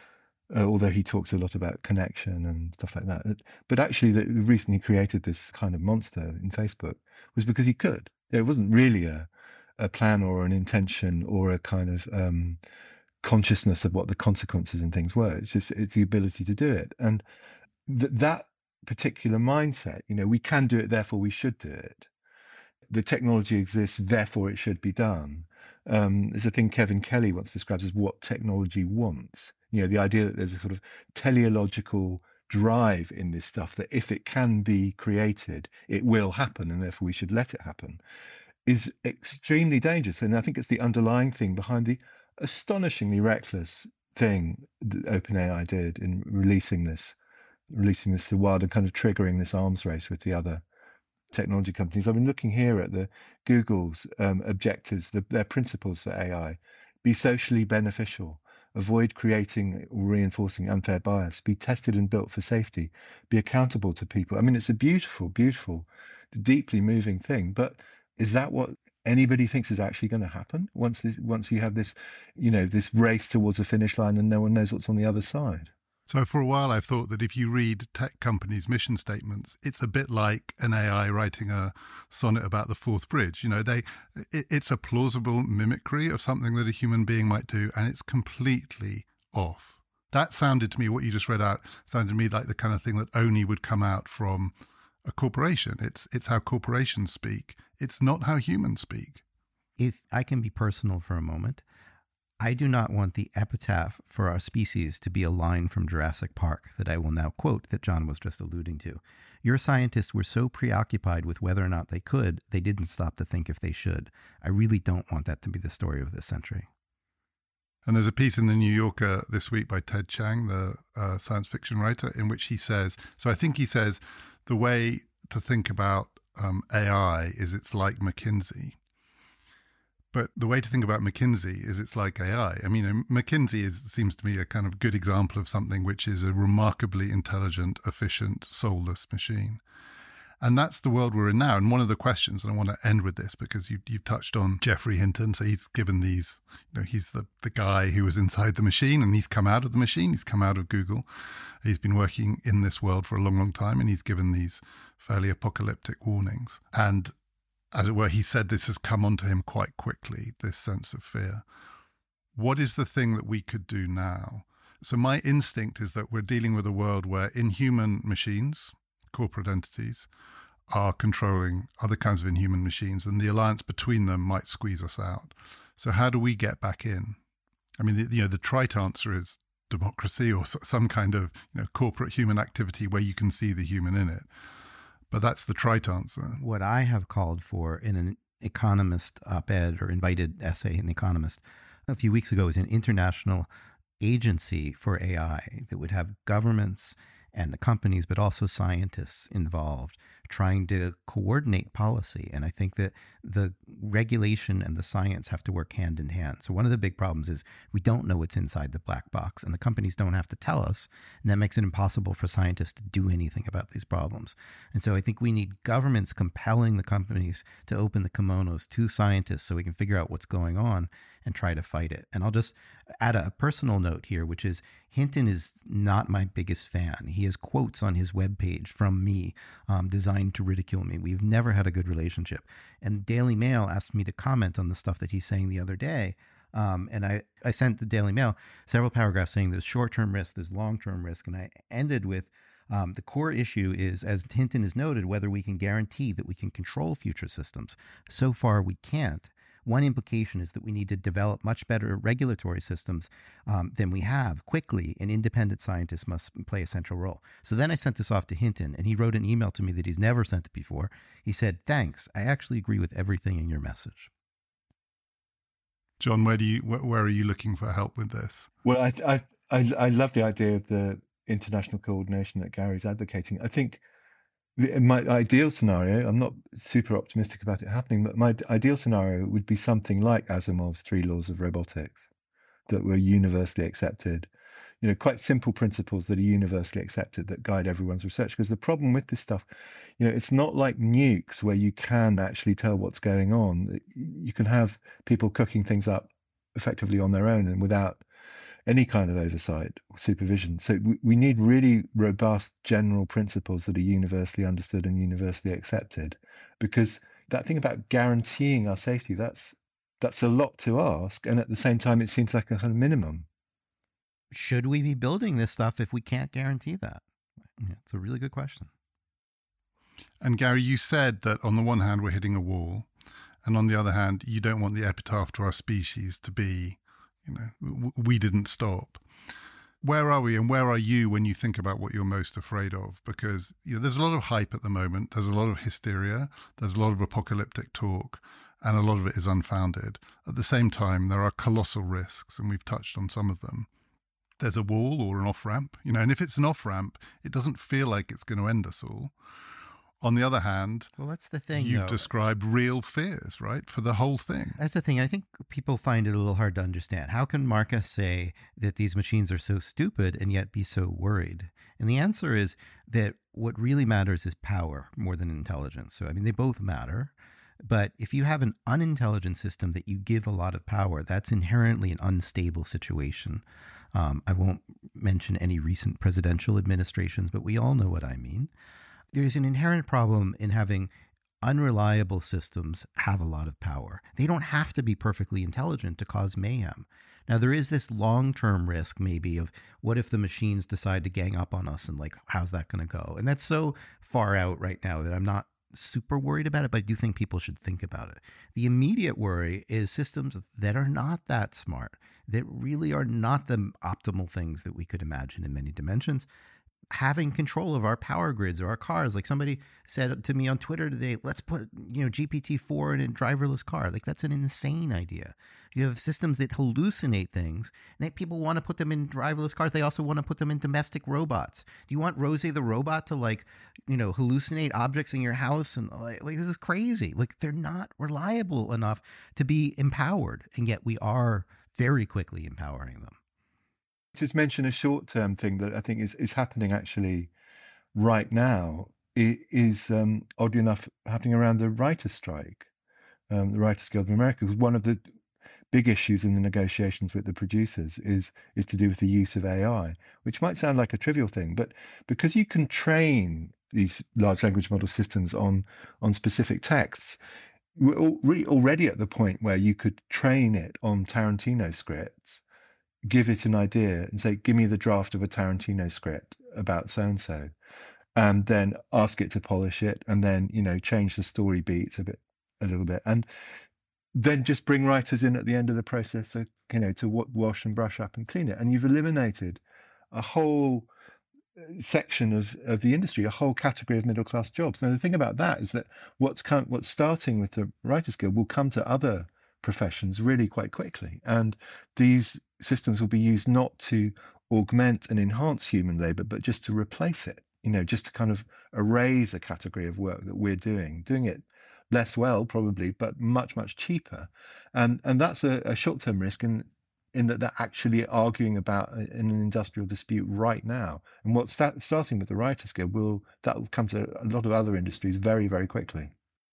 D: uh, although he talks a lot about connection and stuff like that. But actually, the reason he created this kind of monster in Facebook was because he could. There wasn't really a, a plan or an intention or a kind of um, consciousness of what the consequences and things were. It's just it's the ability to do it. And th- that particular mindset, you know, we can do it, therefore we should do it. The technology exists, therefore it should be done. Um, there's a thing Kevin Kelly once described as what technology wants. You know, the idea that there's a sort of teleological drive in this stuff that if it can be created, it will happen, and therefore we should let it happen, is extremely dangerous. And I think it's the underlying thing behind the astonishingly reckless thing that OpenAI did in releasing this, releasing this to the wild and kind of triggering this arms race with the other technology companies. I've been looking here at the Google's um, objectives, the, their principles for A I: be socially beneficial, avoid creating or reinforcing unfair bias, be tested and built for safety, be accountable to people. I mean, it's a beautiful, beautiful, deeply moving thing. But is that what anybody thinks is actually going to happen once this, once you have this, you know, this race towards a finish line and no one knows what's on the other side?
B: So for a while, I've thought that if you read tech companies' mission statements, it's a bit like an A I writing a sonnet about the Fourth Bridge. You know, they it, it's a plausible mimicry of something that a human being might do, and it's completely off. That sounded to me, what you just read out, sounded to me like the kind of thing that only would come out from a corporation. It's it's how corporations speak. It's not how humans speak.
C: If I can be personal for a moment, I do not want the epitaph for our species to be a line from Jurassic Park that I will now quote that John was just alluding to. Your scientists were so preoccupied with whether or not they could, they didn't stop to think if they should. I really don't want that to be the story of this century.
B: And there's a piece in the New Yorker this week by Ted Chiang, the uh, science fiction writer, in which he says, so I think he says, the way to think about um, A I is it's like McKinsey. But the way to think about McKinsey is it's like A I. I mean, McKinsey is, seems to me a kind of good example of something which is a remarkably intelligent, efficient, soulless machine. And that's the world we're in now. And one of the questions, and I want to end with this because you, you've touched on Geoffrey Hinton. So he's given these, you know, he's the, the guy who was inside the machine and he's come out of the machine. He's come out of Google. He's been working in this world for a long, long time. And he's given these fairly apocalyptic warnings. And as it were, he said this has come onto him quite quickly, this sense of fear. What is the thing that we could do now? So my instinct is that we're dealing with a world where inhuman machines, corporate entities, are controlling other kinds of inhuman machines, and the alliance between them might squeeze us out. So how do we get back in? I mean, the, you know, the trite answer is democracy or some kind of, you know, corporate human activity where you can see the human in it. But that's the trite answer.
C: What I have called for in an Economist op-ed or invited essay in The Economist a few weeks ago is an international agency for A I that would have governments and the companies, but also scientists involved, trying to coordinate policy. And I think that the regulation and the science have to work hand in hand. So one of the big problems is we don't know what's inside the black box, and the companies don't have to tell us. And that makes it impossible for scientists to do anything about these problems. And so I think we need governments compelling the companies to open the kimonos to scientists so we can figure out what's going on and try to fight it. And I'll just add a personal note here, which is Hinton is not my biggest fan. He has quotes on his webpage from me um, designed to ridicule me. We've never had a good relationship. And the Daily Mail asked me to comment on the stuff that he's saying the other day. Um, and I, I sent the Daily Mail several paragraphs saying there's short-term risk, there's long-term risk. And I ended with um, the core issue is, as Hinton has noted, whether we can guarantee that we can control future systems. So far, we can't. One implication is that we need to develop much better regulatory systems um, than we have quickly, and independent scientists must play a central role. So then I sent this off to Hinton, and he wrote an email to me that he's never sent it before. He said, thanks, I actually agree with everything in your message.
B: John, where do you where are you looking for help with this?
D: Well, I I I, I love the idea of the international coordination that Gary's advocating. I think in my ideal scenario, I'm not super optimistic about it happening, but my ideal scenario would be something like Asimov's three laws of robotics that were universally accepted. You know, quite simple principles that are universally accepted that guide everyone's research. Because the problem with this stuff, you know, it's not like nukes where you can actually tell what's going on. You can have people cooking things up effectively on their own and without any kind of oversight or supervision. So we, we need really robust general principles that are universally understood and universally accepted, because that thing about guaranteeing our safety, that's that's a lot to ask, and at the same time it seems like a kind of minimum.
C: Should we be building this stuff if we can't guarantee that? Yeah, it's a really good question.
B: And Gary, you said that on the one hand we're hitting a wall, and on the other hand you don't want the epitaph to our species to be, you know, we didn't stop. Where are we, and where are you when you think about what you're most afraid of? Because, you know, there's a lot of hype at the moment. There's a lot of hysteria. There's a lot of apocalyptic talk, and a lot of it is unfounded. At the same time, there are colossal risks, and we've touched on some of them. There's a wall or an off-ramp, you know, and if it's an off-ramp, it doesn't feel like it's going to end us all. On the other hand,
C: well, that's the thing.
B: You've
C: though.
B: described real fears, right, for the whole thing.
C: That's the thing. I think people find it a little hard to understand. How can Marcus say that these machines are so stupid and yet be so worried? And the answer is that what really matters is power more than intelligence. So, I mean, they both matter. But if you have an unintelligent system that you give a lot of power, that's inherently an unstable situation. Um, I won't mention any recent presidential administrations, but we all know what I mean. There's an inherent problem in having unreliable systems have a lot of power. They don't have to be perfectly intelligent to cause mayhem. Now, there is this long-term risk maybe of what if the machines decide to gang up on us, and like, how's that going to go? And that's so far out right now that I'm not super worried about it, but I do think people should think about it. The immediate worry is systems that are not that smart, that really are not the optimal things that we could imagine in many dimensions. Having control of our power grids or our cars. Like somebody said to me on Twitter today, let's put, you know, G P T four in a driverless car. Like that's an insane idea. You have systems that hallucinate things, and that people want to put them in driverless cars. They also want to put them in domestic robots. Do you want Rosie the robot to, like, you know, hallucinate objects in your house? And like, like this is crazy. Like they're not reliable enough to be empowered, and yet we are very quickly empowering them.
D: Just mention a short-term thing that I think is, is happening actually right now. It is, um, oddly enough, happening around the writer's strike, um, the Writers Guild of America. Because one of the big issues in the negotiations with the producers is is to do with the use of A I, which might sound like a trivial thing, but because you can train these large language model systems on on specific texts, we're really already at the point where you could train it on Tarantino scripts, give it an idea and say, give me the draft of a Tarantino script about so-and-so, and then ask it to polish it, and then, you know, change the story beats a bit, a little bit. And then just bring writers in at the end of the process, so, you know, to wash and brush up and clean it. And you've eliminated a whole section of, of the industry, a whole category of middle-class jobs. Now, the thing about that is that what's come, what's starting with the Writers Guild will come to other professions really quite quickly. And these systems will be used not to augment and enhance human labor, but just to replace it, you know, just to kind of erase a category of work that we're doing, doing it less well probably, but much, much cheaper. And and that's a, a short-term risk in, in that they're actually arguing about a, in an industrial dispute right now. And what's start, starting with the Writers Guild, will, that will come to a lot of other industries very, very quickly.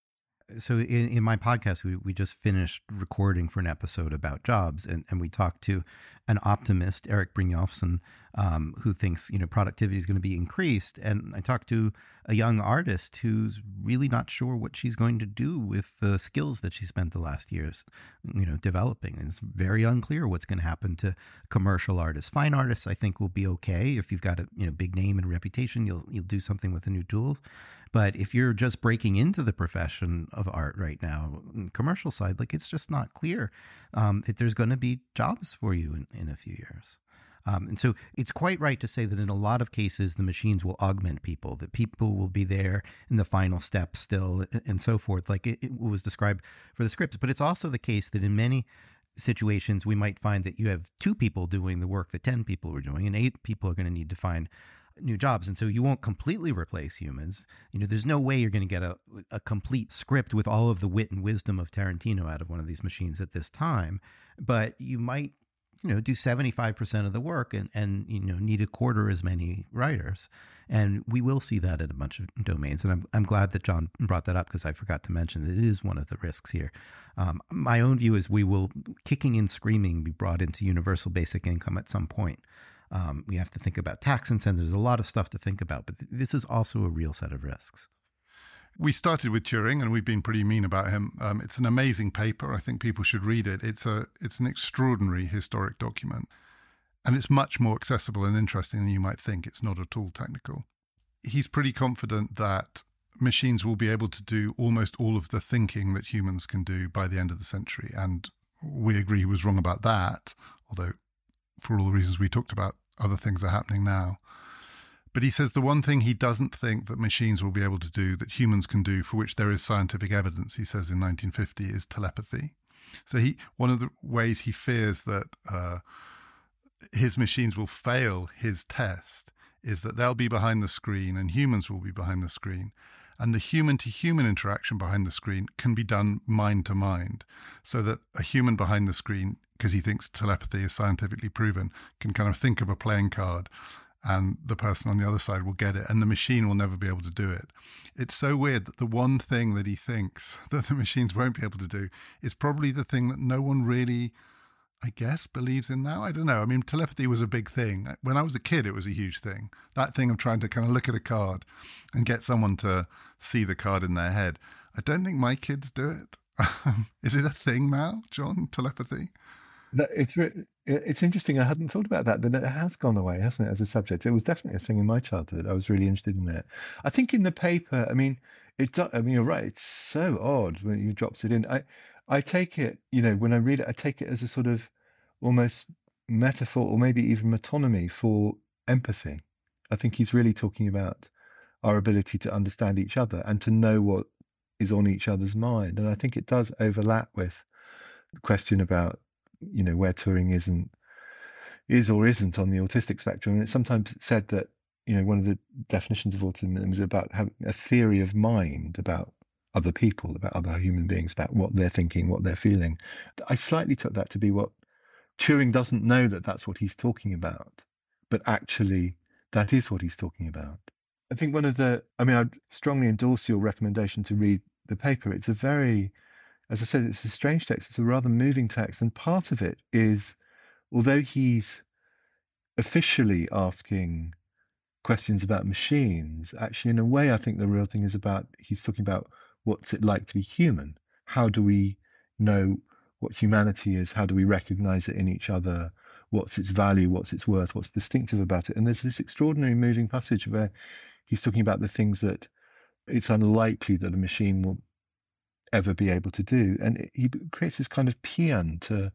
C: So in, in my podcast, we, we just finished recording for an episode about jobs, and, and we talked to an optimist, Eric Brynjolfsson, um, who thinks, you know, productivity is going to be increased. And I talked to a young artist who's really not sure what she's going to do with the skills that she spent the last years, you know, developing. And it's very unclear what's going to happen to commercial artists. Fine artists, I think, will be okay. If you've got a, you know, big name and reputation, you'll you'll do something with the new tools. But if you're just breaking into the profession of art right now, commercial side, like, it's just not clear um, that there's going to be jobs for you in, in a few years. Um, and so it's quite right to say that in a lot of cases, the machines will augment people, that people will be there in the final step still, and so forth, like it, it was described for the scripts. But it's also the case that in many situations, we might find that you have two people doing the work that ten people were doing, and eight people are going to need to find new jobs. And so you won't completely replace humans. You know, there's no way you're going to get a, a complete script with all of the wit and wisdom of Tarantino out of one of these machines at this time, but you might you know, do seventy-five percent of the work and, and, you know, need a quarter as many writers. And we will see that in a bunch of domains. And I'm, I'm glad that John brought that up, because I forgot to mention that it is one of the risks here. Um, my own view is we will, kicking and screaming, be brought into universal basic income at some point. Um, we have to think about tax incentives. There's a lot of stuff to think about, but th- this is also a real set of risks.
B: We started with Turing, and we've been pretty mean about him. Um, it's an amazing paper. I think people should read it. It's a it's an extraordinary historic document, and it's much more accessible and interesting than you might think. It's not at all technical. He's pretty confident that machines will be able to do almost all of the thinking that humans can do by the end of the century, and we agree he was wrong about that, although for all the reasons we talked about, other things are happening now. But he says the one thing he doesn't think that machines will be able to do that humans can do, for which there is scientific evidence, he says in nineteen fifty, is telepathy. So he one of the ways he fears that uh, his machines will fail his test is that they'll be behind the screen and humans will be behind the screen. And the human-to-human interaction behind the screen can be done mind to mind, so that a human behind the screen, because he thinks telepathy is scientifically proven, can kind of think of a playing card, and the person on the other side will get it, and the machine will never be able to do it. It's so weird that the one thing that he thinks that the machines won't be able to do is probably the thing that no one really, I guess, believes in now. I don't know. I mean, telepathy was a big thing. When I was a kid, it was a huge thing. That thing of trying to kind of look at a card and get someone to see the card in their head. I don't think my kids do it. Is it a thing now, John, telepathy?
D: It's it's interesting. I hadn't thought about that, but it has gone away, hasn't it, as a subject? It was definitely a thing in my childhood. I was really interested in it. I think in the paper, I mean, it. I mean, you're right. It's so odd when he drops it in. I, I take it, you know, when I read it, I take it as a sort of almost metaphor, or maybe even metonymy for empathy. I think he's really talking about our ability to understand each other and to know what is on each other's mind. And I think it does overlap with the question about, you know, where Turing isn't is or isn't on the autistic spectrum. And it's sometimes said that, you know, one of the definitions of autism is about having a theory of mind about other people, about other human beings, about what they're thinking, what they're feeling. I slightly took that to be what Turing doesn't know, that that's what he's talking about, but actually that is what he's talking about. I think one of the, I mean, I'd strongly endorse your recommendation to read the paper. It's a very, as I said, it's a strange text. It's a rather moving text. And part of it is, although he's officially asking questions about machines, actually, in a way, I think the real thing is about, he's talking about what's it like to be human? How do we know what humanity is? How do we recognize it in each other? What's its value? What's its worth? What's distinctive about it? And there's this extraordinary moving passage where he's talking about the things that it's unlikely that a machine will ever be able to do. And he creates this kind of paean to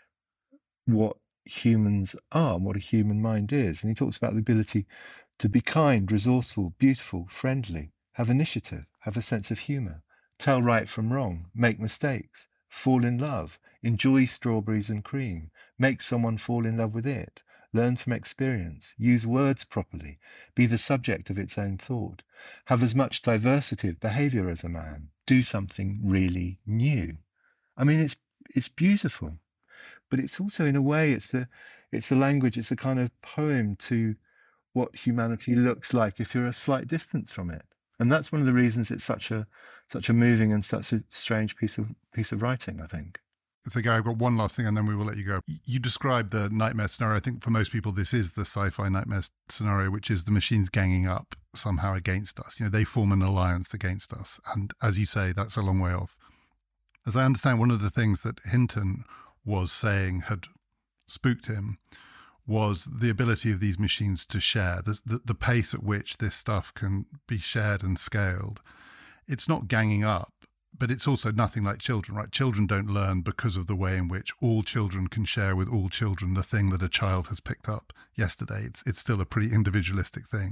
D: what humans are and what a human mind is. And he talks about the ability to be kind, resourceful, beautiful, friendly, have initiative, have a sense of humor, tell right from wrong, make mistakes, fall in love, enjoy strawberries and cream, make someone fall in love with it, learn from experience, use words properly, be the subject of its own thought, have as much diversity of behavior as a man, do something really new. I mean, it's it's beautiful, but it's also, in a way, it's the it's the language, it's a kind of poem to what humanity looks like if you're a slight distance from it. And that's one of the reasons it's such a such a moving and such a strange piece of piece of writing, I think.
B: So, Gary, I've got one last thing and then we will let you go. You described the nightmare scenario. I think for most people, this is the sci-fi nightmare scenario, which is the machines ganging up somehow against us. You know, they form an alliance against us. And as you say, that's a long way off. As I understand, one of the things that Hinton was saying had spooked him was the ability of these machines to share, the, the, the pace at which this stuff can be shared and scaled. It's not ganging up, but it's also nothing like children, right? Children don't learn because of the way in which all children can share with all children the thing that a child has picked up yesterday. It's, it's still a pretty individualistic thing.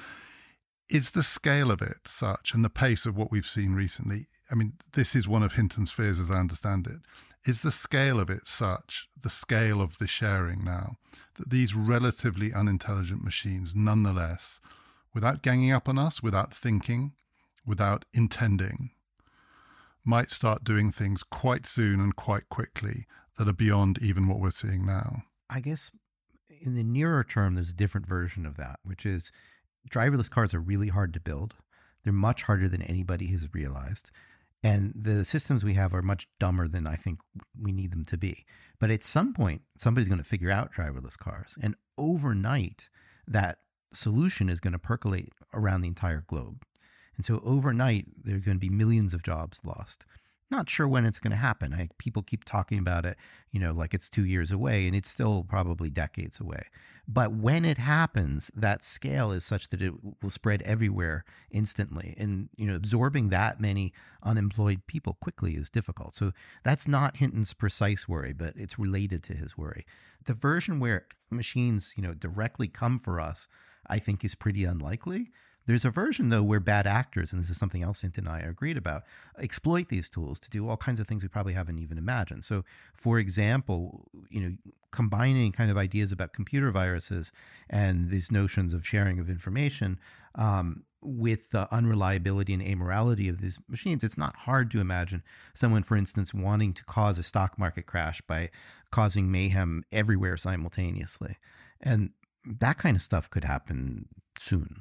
B: Is the scale of it such, and the pace of what we've seen recently, I mean, this is one of Hinton's fears as I understand it, is the scale of it such, the scale of the sharing now, that these relatively unintelligent machines, nonetheless, without ganging up on us, without thinking, without intending, might start doing things quite soon and quite quickly that are beyond even what we're seeing now?
C: I guess in the nearer term, there's a different version of that, which is driverless cars are really hard to build. They're much harder than anybody has realized. And the systems we have are much dumber than I think we need them to be. But at some point, somebody's going to figure out driverless cars. And overnight, that solution is going to percolate around the entire globe. And so overnight, there are going to be millions of jobs lost. Not sure when it's going to happen. I, people keep talking about it, you know, like it's two years away, and it's still probably decades away. But when it happens, that scale is such that it will spread everywhere instantly. And, you know, absorbing that many unemployed people quickly is difficult. So that's not Hinton's precise worry, but it's related to his worry. The version where machines, you know, directly come for us, I think is pretty unlikely. There's a version, though, where bad actors, and this is something else Hinton and I agreed about, exploit these tools to do all kinds of things we probably haven't even imagined. So, for example, you know, combining kind of ideas about computer viruses and these notions of sharing of information um, with the unreliability and amorality of these machines, it's not hard to imagine someone, for instance, wanting to cause a stock market crash by causing mayhem everywhere simultaneously. And that kind of stuff could happen soon.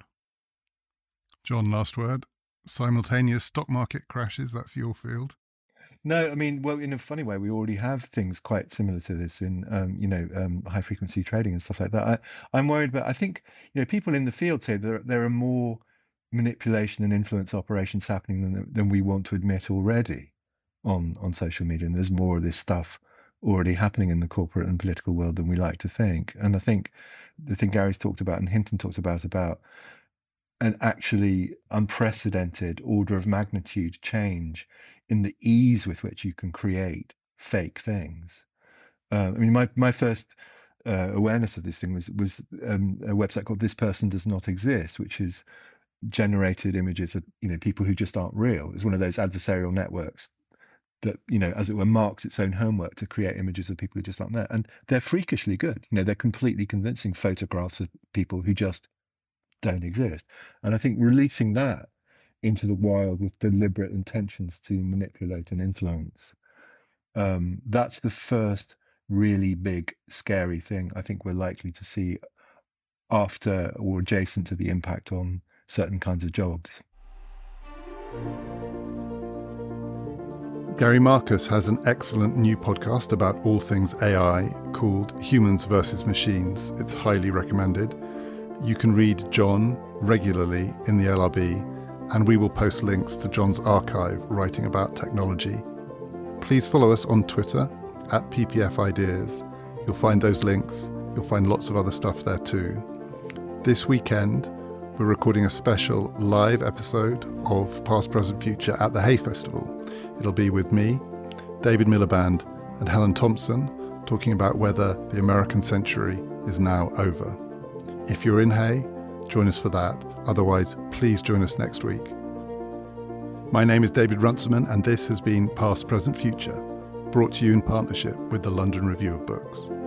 B: John, last word. Simultaneous stock market crashes, that's your field.
D: No, I mean, well, in a funny way, we already have things quite similar to this in, um, you know, um, high frequency trading and stuff like that. I, I'm worried about, I think, you know, people in the field say there, there are more manipulation and influence operations happening than, than we want to admit already on, on social media. And there's more of this stuff already happening in the corporate and political world than we like to think. And I think the thing Gary's talked about and Hinton talked about, about an actually unprecedented order of magnitude change in the ease with which you can create fake things. Uh, I mean, my my first uh, awareness of this thing was was um, a website called This Person Does Not Exist, which is generated images of, you know, people who just aren't real. It's one of those adversarial networks that, you know, as it were, marks its own homework to create images of people who just aren't there. And they're freakishly good. You know, they're completely convincing photographs of people who just don't exist. And I think releasing that into the wild with deliberate intentions to manipulate and influence, um, that's the first really big, scary thing I think we're likely to see after or adjacent to the impact on certain kinds of jobs.
B: Gary Marcus has an excellent new podcast about all things A I called Humans versus Machines. It's highly recommended. You can read John regularly in the L R B, and we will post links to John's archive writing about technology. Please follow us on Twitter at P P F Ideas. You'll find those links. You'll find lots of other stuff there too. This weekend, we're recording a special live episode of Past, Present, Future at the Hay Festival. It'll be with me, David Miliband, and Helen Thompson talking about whether the American century is now over. If you're in Hay, join us for that. Otherwise, please join us next week. My name is David Runciman, and this has been Past, Present, Future, brought to you in partnership with the London Review of Books.